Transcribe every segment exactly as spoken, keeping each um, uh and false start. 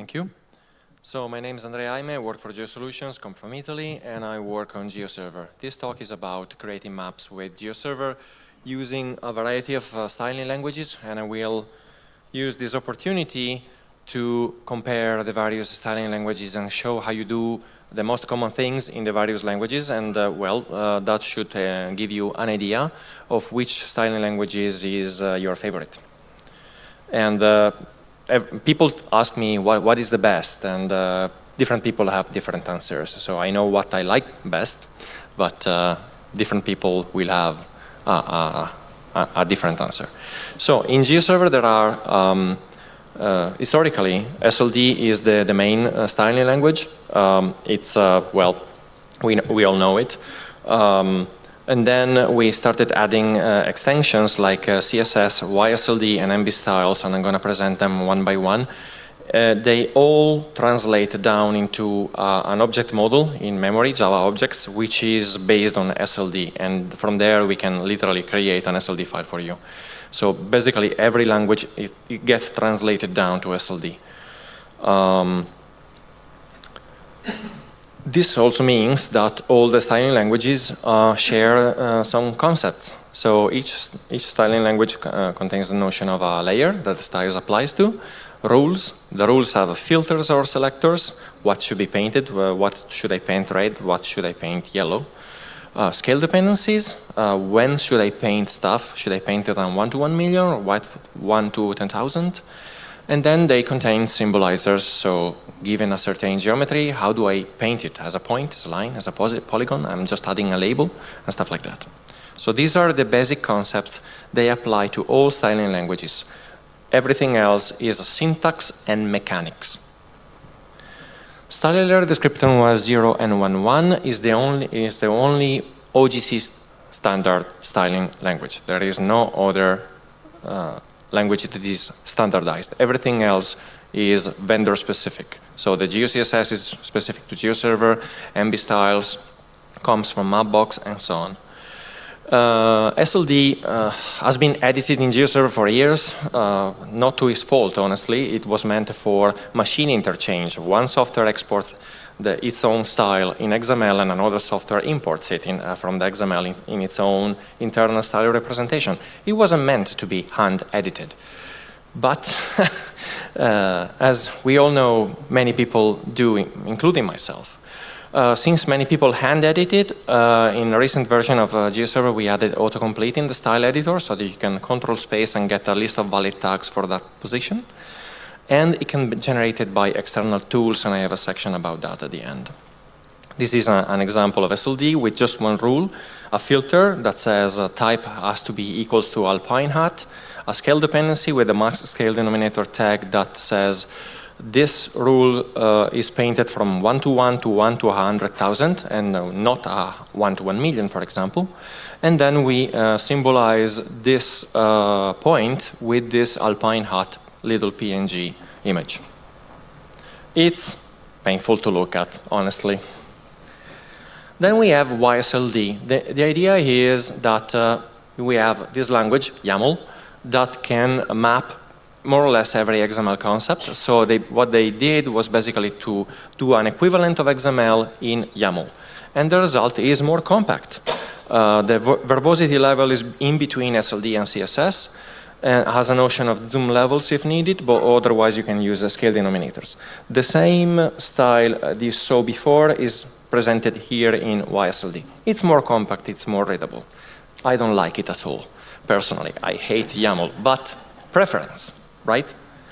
Thank you. So my name is Andrea Aime, I work for GeoSolutions, come from Italy, and I work on GeoServer. This talk is about creating maps with GeoServer using a variety of uh, styling languages, and I will use this opportunity to compare the various styling languages and show how you do the most common things in the various languages, and uh, well, uh, that should uh, give you an idea of which styling languages is uh, your favorite. And uh, people ask me what, what is the best, and uh, different people have different answers. So I know what I like best, but uh, different people will have a, a, a, a different answer. So in GeoServer there are, um, uh, historically, S L D is the, the main uh, styling language. Um, it's, uh, well, we, we all know it. Um, And then we started adding uh, extensions like uh, C S S, Y S L D, and M B styles, and I'm going to present them one by one. Uh, they all translate down into uh, an object model in memory, Java objects, which is based on S L D. And from there, we can literally create an S L D file for you. So basically, every language, it, it gets translated down to S L D. Um, This also means that all the styling languages uh, share uh, some concepts. So each, each styling language uh, contains the notion of a layer that the styles applies to, rules. The rules have filters or selectors, what should be painted, uh, what should I paint red, what should I paint yellow. Uh, scale dependencies, uh, when should I paint stuff? Should I paint it on one to one million or one to ten thousand? And then they contain symbolizers, so given a certain geometry, how do I paint it? As a point, as a line, as a polygon? I'm just adding a label and stuff like that. So these are the basic concepts. They apply to all styling languages. Everything else is syntax and mechanics. Style layer descriptor was zero and one one is the only is the only O G C standard styling language. There is no other uh, language that is standardized. Everything else is vendor specific. So the GeoCSS is specific to GeoServer, M B styles comes from Mapbox, and so on. Uh, S L D uh, has been edited in GeoServer for years, uh, not to its fault, honestly. It was meant for machine interchange. One software exports the, its own style in X M L, and another software imports it in, uh, from the X M L in, in its own internal style representation. It wasn't meant to be hand-edited. But uh, as we all know, many people do, including myself. Uh, since many people hand-edit it, uh, in a recent version of uh, GeoServer, we added autocomplete in the style editor so that you can control space and get a list of valid tags for that position. And it can be generated by external tools, and I have a section about that at the end. This is a, an example of S L D with just one rule, a filter that says uh, type has to be equals to alpine hat, a scale dependency with a max scale denominator tag that says this rule uh, is painted from one to one to one to one hundred thousand, and uh, not a one to one million, for example. And then we uh, symbolize this uh, point with this alpine hat little P N G image. It's painful to look at, honestly. Then we have Y S L D. The, the idea is that uh, we have this language, YAML, that can map more or less every X M L concept. So they, what they did was basically to do an equivalent of X M L in YAML. And the result is more compact. Uh, the verbosity level is in between S L D and C S S, and has a notion of zoom levels if needed, but otherwise you can use the scale denominators. The same style that you saw before is presented here in Y S L D. It's more compact, it's more readable. I don't like it at all. Personally, I hate YAML, but preference, right?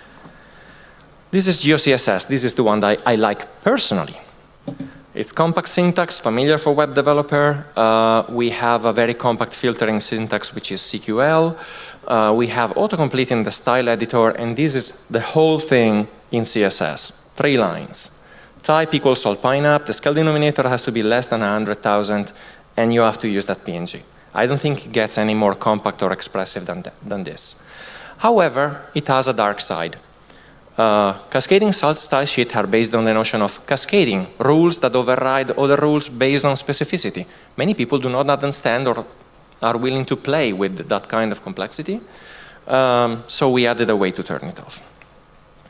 This is GeoCSS. This is the one that I, I like personally. It's compact syntax, familiar for web developer. Uh, we have a very compact filtering syntax, which is C Q L. Uh, we have autocomplete in the style editor, and this is the whole thing in C S S. Three lines. Type equals alpine app. The scale denominator has to be less than one hundred thousand, and you have to use that P N G. I don't think it gets any more compact or expressive than, th than this. However, it has a dark side. Uh, cascading style sheets are based on the notion of cascading, rules that override other rules based on specificity. Many people do not understand or are willing to play with that kind of complexity. Um, so we added a way to turn it off.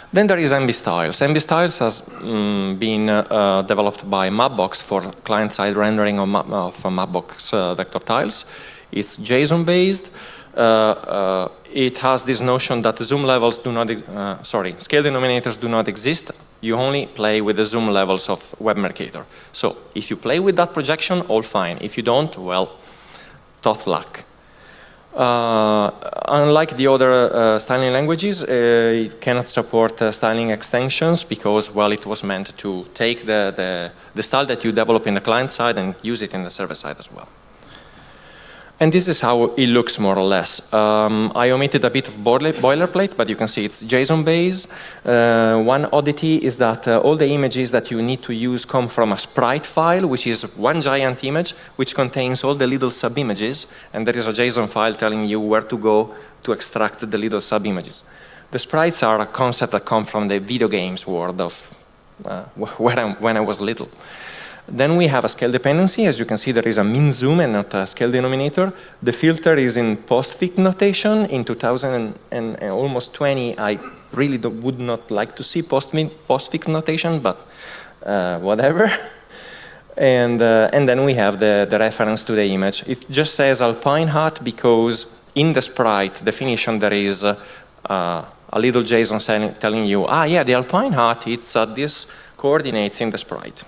Then there is M B Styles. M B Styles has um, been uh, developed by Mapbox for client-side rendering of, map, of Mapbox uh, vector tiles. It's JSON-based. Uh, uh, it has this notion that the zoom levels do not, uh, sorry, scale denominators do not exist. You only play with the zoom levels of WebMercator. So if you play with that projection, all fine. If you don't, well, tough luck. Uh, unlike the other uh, styling languages, uh, it cannot support uh, styling extensions because, well, it was meant to take the, the, the style that you develop in the client side and use it in the server side as well. And this is how it looks more or less. Um, I omitted a bit of boilerplate, but you can see it's JSON-based. Uh, one oddity is that uh, all the images that you need to use come from a sprite file, which is one giant image, which contains all the little sub-images, and there is a JSON file telling you where to go to extract the little sub-images. The sprites are a concept that come from the video games world of uh, when, I, when I was little. Then we have a scale dependency. As you can see, there is a min zoom and not a scale denominator. The filter is in postfix notation. In two thousand and, and almost twenty, I really do, would not like to see postfix, postfix notation, but uh, whatever. And, uh, and then we have the, the reference to the image. It just says Alpine Hat because in the sprite definition there is uh, uh, a little JSON saying, telling you, ah, yeah, the Alpine Hat, it's at uh, this coordinates in the sprite.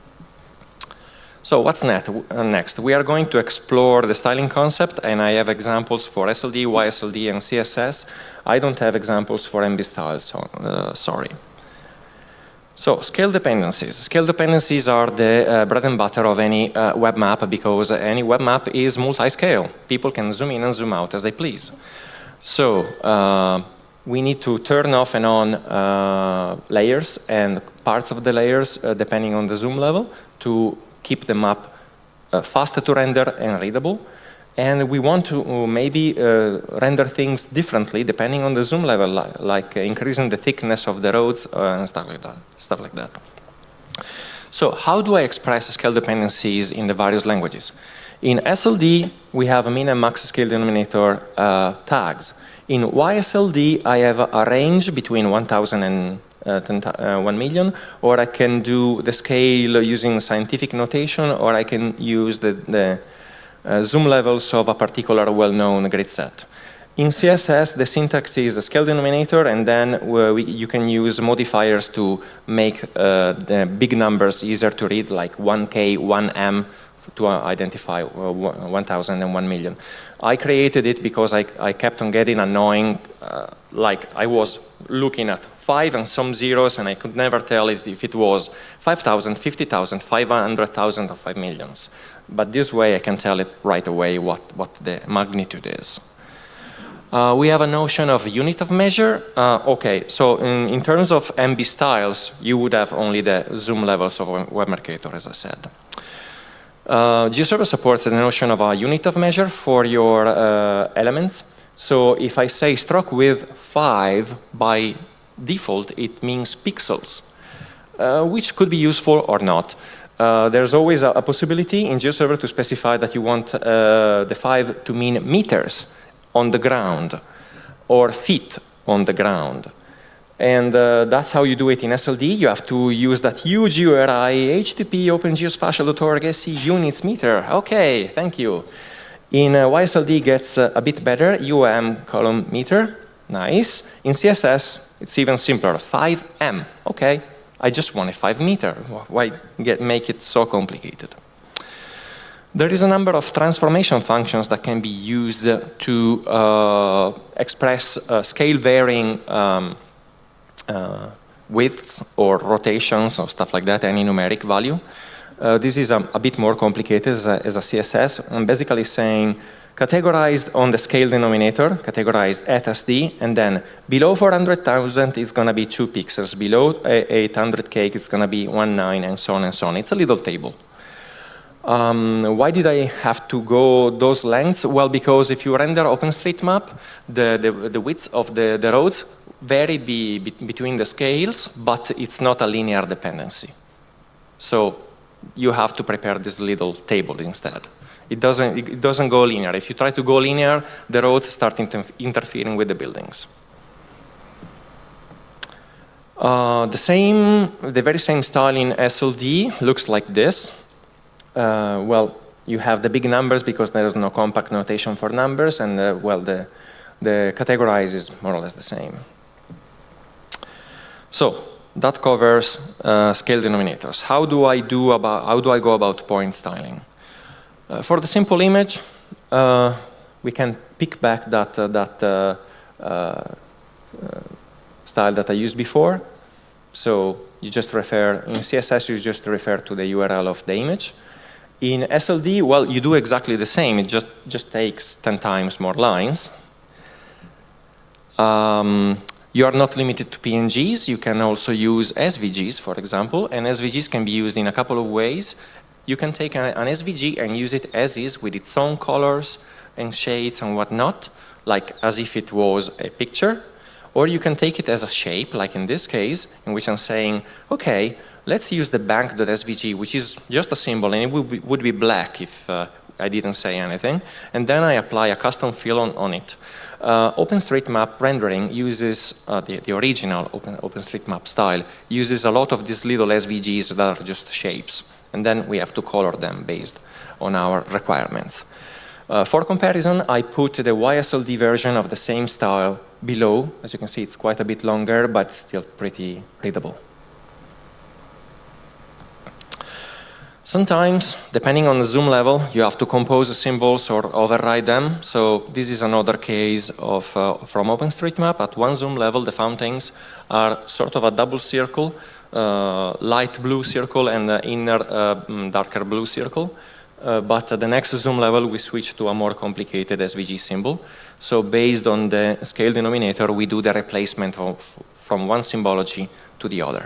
So what's next? We are going to explore the styling concept, and I have examples for S L D, Y S L D, and C S S. I don't have examples for M B styles, so uh, sorry. So scale dependencies. Scale dependencies are the uh, bread and butter of any uh, web map because any web map is multi-scale. People can zoom in and zoom out as they please. So uh, we need to turn off and on uh, layers and parts of the layers uh, depending on the zoom level to keep the map uh, faster to render and readable. And we want to uh, maybe uh, render things differently depending on the zoom level, like, like uh, increasing the thickness of the roads uh, and stuff like that. Stuff like that. So how do I express scale dependencies in the various languages? In S L D, we have a min and max scale denominator uh, tags. In Y S L D, I have a range between one thousand and Uh, ten, uh, one million, or I can do the scale using scientific notation, or I can use the, the uh, zoom levels of a particular well-known grid set. In C S S, the syntax is a scale denominator, and then uh, we, you can use modifiers to make uh, the big numbers easier to read, like one K, one M, to uh, identify uh, one thousand and one million. I created it because I, I kept on getting annoying, uh, like I was looking at five and some zeros, and I could never tell if, if it was five thousand, fifty thousand, five hundred thousand, or five millions. But this way I can tell it right away what, what the magnitude is. Uh, we have a notion of unit of measure. Uh, okay, so in, in terms of M B styles, you would have only the zoom levels of WebMercator, as I said. Uh, GeoServer supports the notion of a unit of measure for your uh, elements. So if I say stroke width five, by default, it means pixels, uh, which could be useful or not. Uh, there's always a, a possibility in GeoServer to specify that you want uh, the five to mean meters on the ground or feet on the ground. And uh, that's how you do it in S L D. You have to use that huge U R I, H T T P open geospatial dot org S C units meter. Okay, thank you. In uh, Y S L D gets uh, a bit better, U M column meter, nice. In C S S, it's even simpler, five M. Okay, I just want a five meter. Why get, make it so complicated? There is a number of transformation functions that can be used to uh, express uh, scale varying um, uh, widths or rotations or stuff like that, any numeric value. Uh, this is a, a bit more complicated as a, as a C S S. I'm basically saying categorized on the scale denominator, categorized at S D, and then below four hundred thousand is going to be two pixels, below eight hundred K it's going to be one nine, and so on and so on. It's a little table. Um, why did I have to go those lengths? Well, because if you render OpenStreetMap, the, the, the widths of the, the roads vary be, be, between the scales, but it's not a linear dependency. So you have to prepare this little table instead. It doesn't, it doesn't go linear. If you try to go linear, the roads start inter interfering with the buildings. Uh, the same, the very same style in S L D looks like this. Uh, well, you have the big numbers because there is no compact notation for numbers, and uh, well, the the categorize is more or less the same. So that covers uh, scale denominators. How do I do about? How do I go about point styling? Uh, for the simple image, uh, we can pick back that uh, that uh, uh, style that I used before. So you just refer in C S S. You just refer to the U R L of the image. In S L D, well, you do exactly the same. It just just takes ten times more lines. Um, you are not limited to P N Gs. You can also use S V Gs, for example, and S V Gs can be used in a couple of ways. You can take an, an S V G and use it as is with its own colors and shades and whatnot, like as if it was a picture. Or you can take it as a shape, like in this case, in which I'm saying, okay, let's use the bank.svg, which is just a symbol, and it would be, would be black if uh, I didn't say anything. And then I apply a custom fill on, on it. Uh, OpenStreetMap rendering uses, uh, the, the original Open, OpenStreetMap style, uses a lot of these little S V Gs that are just shapes. And then we have to color them based on our requirements. Uh, for comparison, I put the Y S L D version of the same style below. As you can see, it's quite a bit longer, but still pretty readable. Sometimes, depending on the zoom level, you have to compose the symbols or override them. So this is another case of, uh, from OpenStreetMap. At one zoom level, the fountains are sort of a double circle, uh, light blue circle and the inner uh, darker blue circle. Uh, but at the next zoom level, we switch to a more complicated S V G symbol. So based on the scale denominator, we do the replacement of, from one symbology to the other.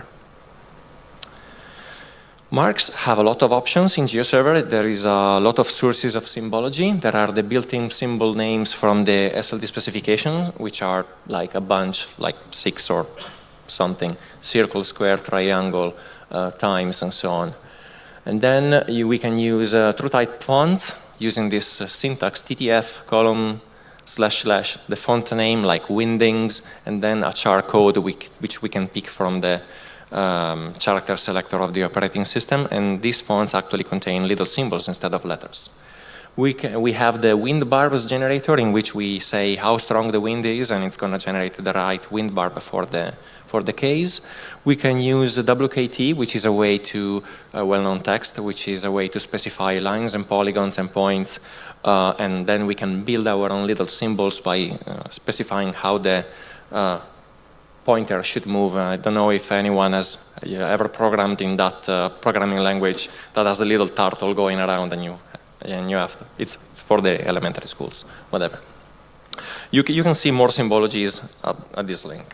Marks have a lot of options in GeoServer. There is a lot of sources of symbology. There are the built-in symbol names from the S L D specification, which are like a bunch, like six or something, circle, square, triangle, uh, times, and so on. And then you, we can use uh, TrueType fonts using this uh, syntax T T F column slash slash the font name like Windings, and then a char code which, which we can pick from the um, character selector of the operating system. And these fonts actually contain little symbols instead of letters. We, can, we have the wind barbs generator in which we say how strong the wind is, and it's going to generate the right wind barb for the, for the case. We can use W K T, which is a way to, uh, well-known text, which is a way to specify lines and polygons and points, uh, and then we can build our own little symbols by uh, specifying how the uh, pointer should move. I don't know if anyone has ever programmed in that uh, programming language that has a little turtle going around and you and you have to, it's, it's for the elementary schools, whatever. You, you can see more symbologies at, at this link.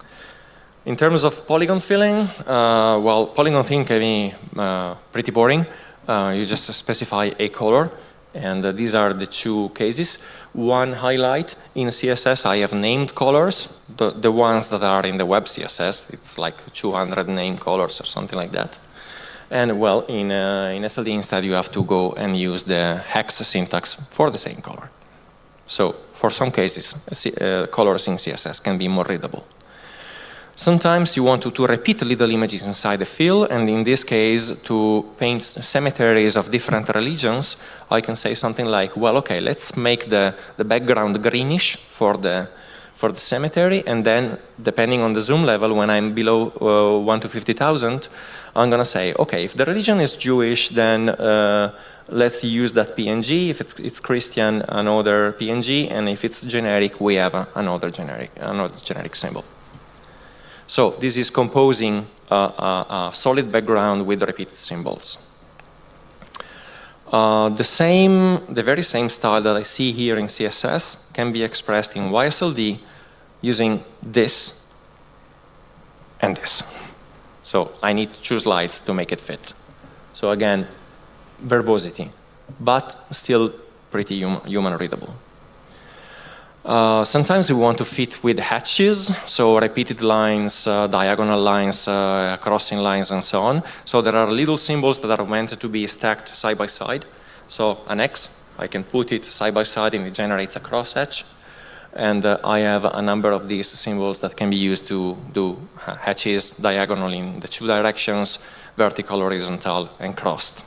In terms of polygon filling, uh, well, polygon filling can be uh, pretty boring. Uh, you just specify a color, and uh, these are the two cases. One highlight in C S S, I have named colors, the, the ones that are in the web C S S. It's like two hundred named colors or something like that. And well, in, uh, in S L D instead, you have to go and use the hex syntax for the same color. So for some cases, uh, colors in C S S can be more readable. Sometimes you want to, to repeat little images inside the fill, and in this case, to paint cemeteries of different religions, I can say something like, well, okay, let's make the, the background greenish for the, for the cemetery, and then, depending on the zoom level, when I'm below uh, one to fifty thousand, I'm going to say, okay, if the religion is Jewish, then uh, let's use that P N G. If it's, it's Christian, another P N G, and if it's generic, we have a, another generic, another generic symbol. So this is composing a, a, a solid background with repeated symbols. Uh, the same, the very same style that I see here in C S S can be expressed in Y S L D using this and this. So I need to choose lights to make it fit. So again, verbosity, but still pretty hum human readable. Uh, sometimes we want to fit with hatches, so repeated lines, uh, diagonal lines, uh, crossing lines, and so on. So there are little symbols that are meant to be stacked side by side. So an X, I can put it side by side and it generates a cross hatch. And uh, I have a number of these symbols that can be used to do hatches diagonal in the two directions, vertical, horizontal, and crossed.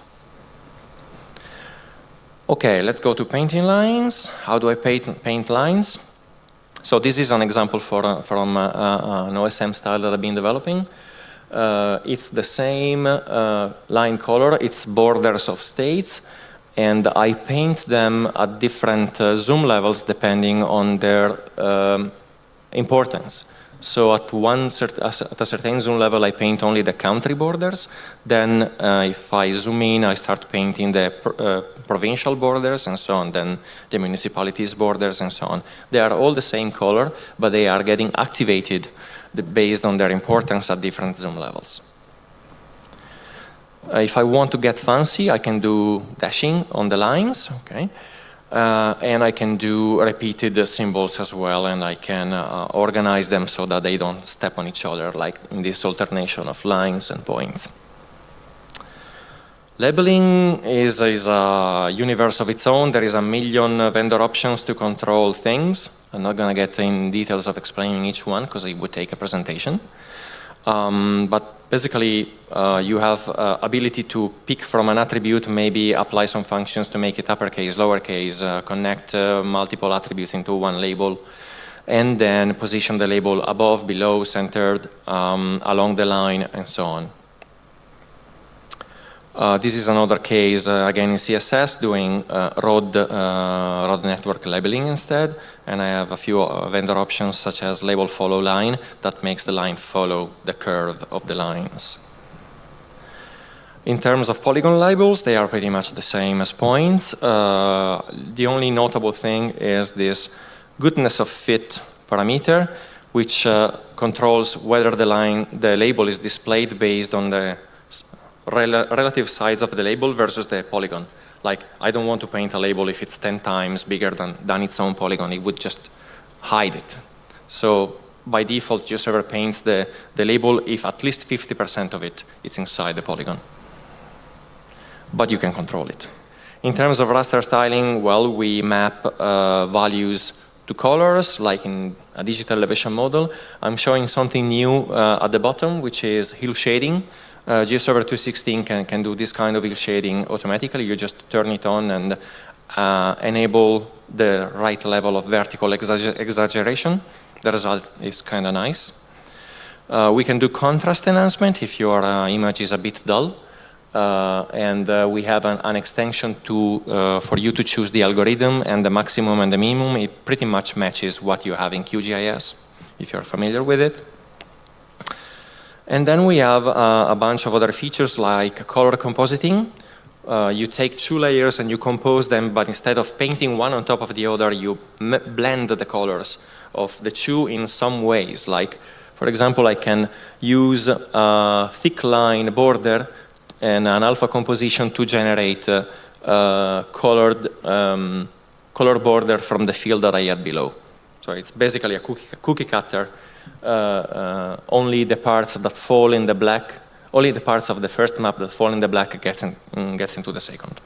Okay, let's go to painting lines. How do I paint, paint lines? So this is an example for, uh, from uh, uh, an O S M style that I've been developing. Uh, it's the same uh, line color, it's borders of states, and I paint them at different uh, zoom levels depending on their um, importance. So at, one cert at a certain zoom level, I paint only the country borders. Then uh, if I zoom in, I start painting the pr uh, provincial borders and so on, then the municipalities borders and so on. They are all the same color, but they are getting activated based on their importance at different zoom levels. Uh, if I want to get fancy, I can do dashing on the lines, okay? Uh, and I can do repeated uh, symbols as well, and I can uh, organize them so that they don't step on each other, like in this alternation of lines and points. Labeling is, is a universe of its own. There is a million uh, vendor options to control things. I'm not going to get in details of explaining each one because it would take a presentation. Um, but basically, uh, you have uh, ability to pick from an attribute, maybe apply some functions to make it uppercase, lowercase, uh, connect uh, multiple attributes into one label, and then position the label above, below, centered, um, along the line, and so on. Uh, this is another case, uh, again in C S S, doing uh, road, uh, road network labeling instead. And I have a few uh, vendor options, such as label follow line, that makes the line follow the curve of the lines. In terms of polygon labels, they are pretty much the same as points. Uh, the only notable thing is this goodness of fit parameter, which uh, controls whether the line, the label is displayed based on the Rel relative size of the label versus the polygon. Like, I don't want to paint a label if it's ten times bigger than, than its own polygon. It would just hide it. So by default, GeoServer paints the, the label if at least fifty percent of it is inside the polygon. But you can control it. In terms of raster styling, well, we map uh, values to colors, like in a digital elevation model. I'm showing something new uh, at the bottom, which is hill shading. Uh, GeoServer two sixteen can, can do this kind of hill shading automatically. You just turn it on and uh, enable the right level of vertical exagger exaggeration. The result is kind of nice. Uh, we can do contrast enhancement if your uh, image is a bit dull. Uh, and uh, we have an, an extension to, uh, for you to choose the algorithm, and the maximum and the minimum. It pretty much matches what you have in Q G I S, if you're familiar with it. And then we have uh, a bunch of other features like color compositing. Uh, you take two layers and you compose them, but instead of painting one on top of the other, you m blend the colors of the two in some ways. Like, for example, I can use a thick line border and an alpha composition to generate uh, uh, colored um, color border from the field that I had below. So it's basically a cookie, cookie cutter. Uh, uh, only the parts that fall in the black, only the parts of the first map that fall in the black gets, in, mm, gets into the second.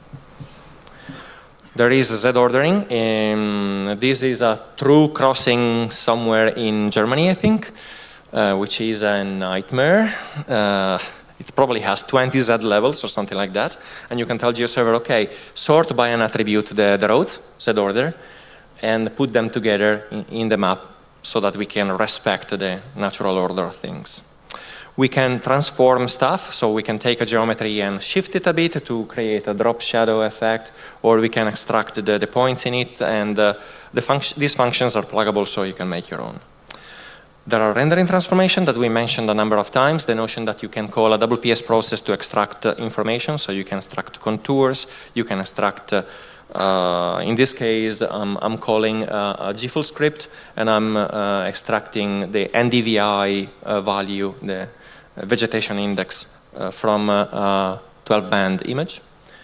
There is Z ordering. Um, this is a true crossing somewhere in Germany, I think, uh, which is a nightmare. Uh, it probably has twenty Z levels or something like that. And you can tell GeoServer, okay, sort by an attribute the, the roads, Z order, and put them together in, in the map, so that we can respect the natural order of things. We can transform stuff, so we can take a geometry and shift it a bit to create a drop shadow effect, or we can extract the, the points in it, and uh, the func these functions are pluggable, so you can make your own. There are rendering transformation that we mentioned a number of times, the notion that you can call a W P S process to extract uh, information, so you can extract contours, you can extract uh, Uh, in this case, um, I'm calling uh, a G F U L script, and I'm uh, extracting the N D V I uh, value, the vegetation index, uh, from a twelve band image.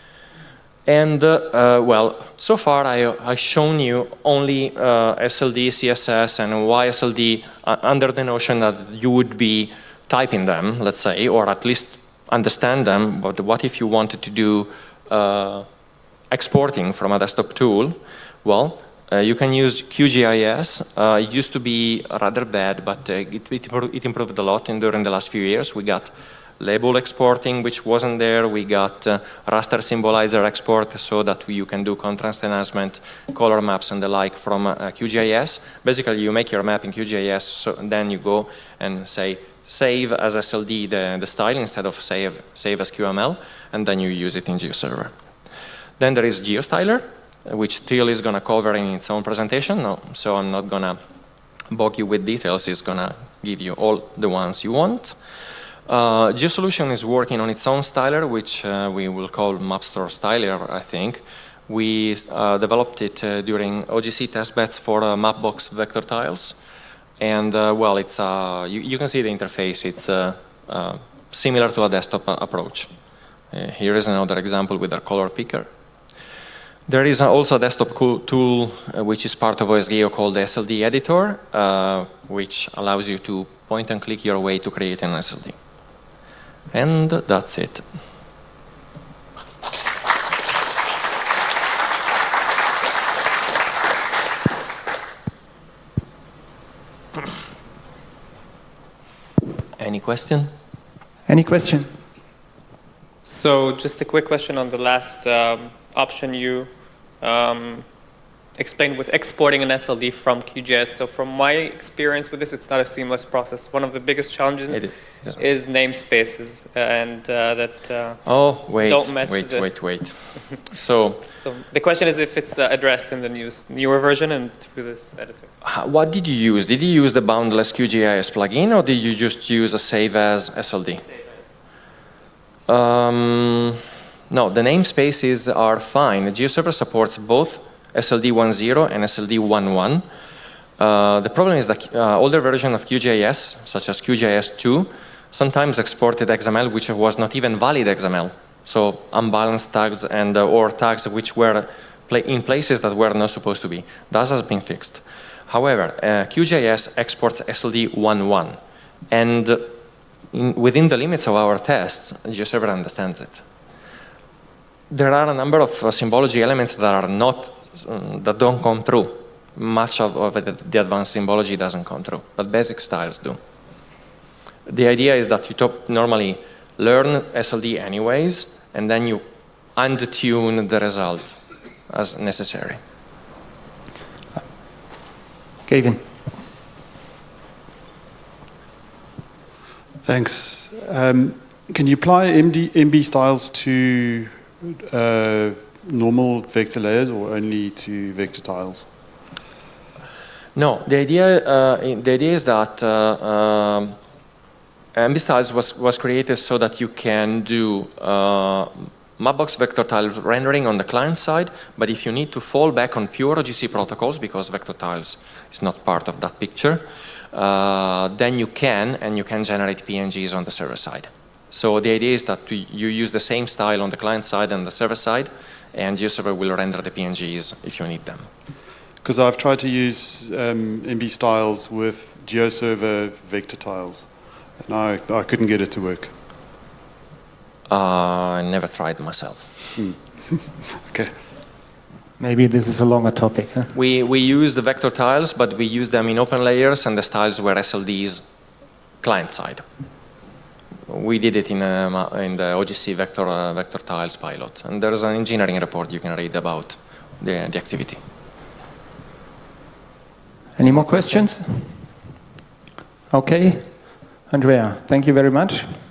And, uh, uh, well, so far I, I've shown you only uh, S L D, C S S, and Y S L D uh, under the notion that you would be typing them, let's say, or at least understand them. But what if you wanted to do uh, exporting from a desktop tool? Well, Uh, you can use QGIS. Uh, it used to be rather bad, but uh, it, it, it improved a lot in, during the last few years. We got label exporting, which wasn't there. We got uh, raster symbolizer export so that you can do contrast enhancement, color maps, and the like from uh, QGIS. Basically, you make your map in QGIS, so then you go and say, save as S L D the, the style instead of save, save as Q M L, and then you use it in GeoServer. Then there is GeoStyler, which Till is going to cover in its own presentation, no, so I'm not going to bog you with details. It's going to give you all the ones you want. Uh, GeoSolution is working on its own styler, which uh, we will call MapStore Styler, I think. We uh, developed it uh, during O G C testbeds for uh, Mapbox vector tiles. And, uh, well, it's, uh, you, you can see the interface. It's uh, uh, similar to a desktop uh, approach. Uh, here is another example with our color picker. There is also a desktop tool uh, which is part of O S Geo called the S L D Editor, uh, which allows you to point and click your way to create an S L D. And that's it. Any question? Any question? So just a quick question on the last um, option you um, explained with exporting an S L D from QGIS. So from my experience with this, it's not a seamless process. One of the biggest challenges It is. is namespaces and uh, that uh, oh, wait, don't match wait, the wait, wait. So, so the question is if it's uh, addressed in the news, newer version and through this editor. what did you use? Did you use the Boundless QGIS plugin, or did you just use a Save As S L D? Um, no, the namespaces are fine. GeoServer supports both S L D one point zero and S L D one point one. Uh, the problem is that uh, older version of QGIS, such as QGIS two, sometimes exported X M L which was not even valid X M L. So unbalanced tags and uh, or tags which were pla in places that were not supposed to be. That has been fixed. However, uh, QGIS exports S L D one point one, and in, within the limits of our tests, GeoServer understands it. There are a number of uh, symbology elements that are not um, that don't come through. Much of, of the, the advanced symbology doesn't come through, but basic styles do. The idea is that you top normally learn S L D anyways, and then you untune the result as necessary. Gavin. Thanks. Um, can you apply M D, M B styles to uh, normal vector layers or only to vector tiles? No, the idea, uh, the idea is that uh, um, M B styles was, was created so that you can do uh, Mapbox vector tile rendering on the client side, but if you need to fall back on pure O G C protocols, because vector tiles is not part of that picture, uh, then you can, and you can generate P N Gs on the server side. So the idea is that you use the same style on the client side and the server side, and GeoServer will render the P N Gs if you need them. Because I've tried to use um, M B styles with GeoServer vector tiles, and I, I couldn't get it to work. Uh, I never tried myself. Hmm. Okay. Maybe this is a longer topic. Huh? We, we use the vector tiles, but we use them in open layers, and the styles were S L Ds client side. We did it in, um, in the O G C vector, uh, vector tiles pilot. And there's an engineering report you can read about the, the activity. Any more questions? Okay. Andrea, thank you very much.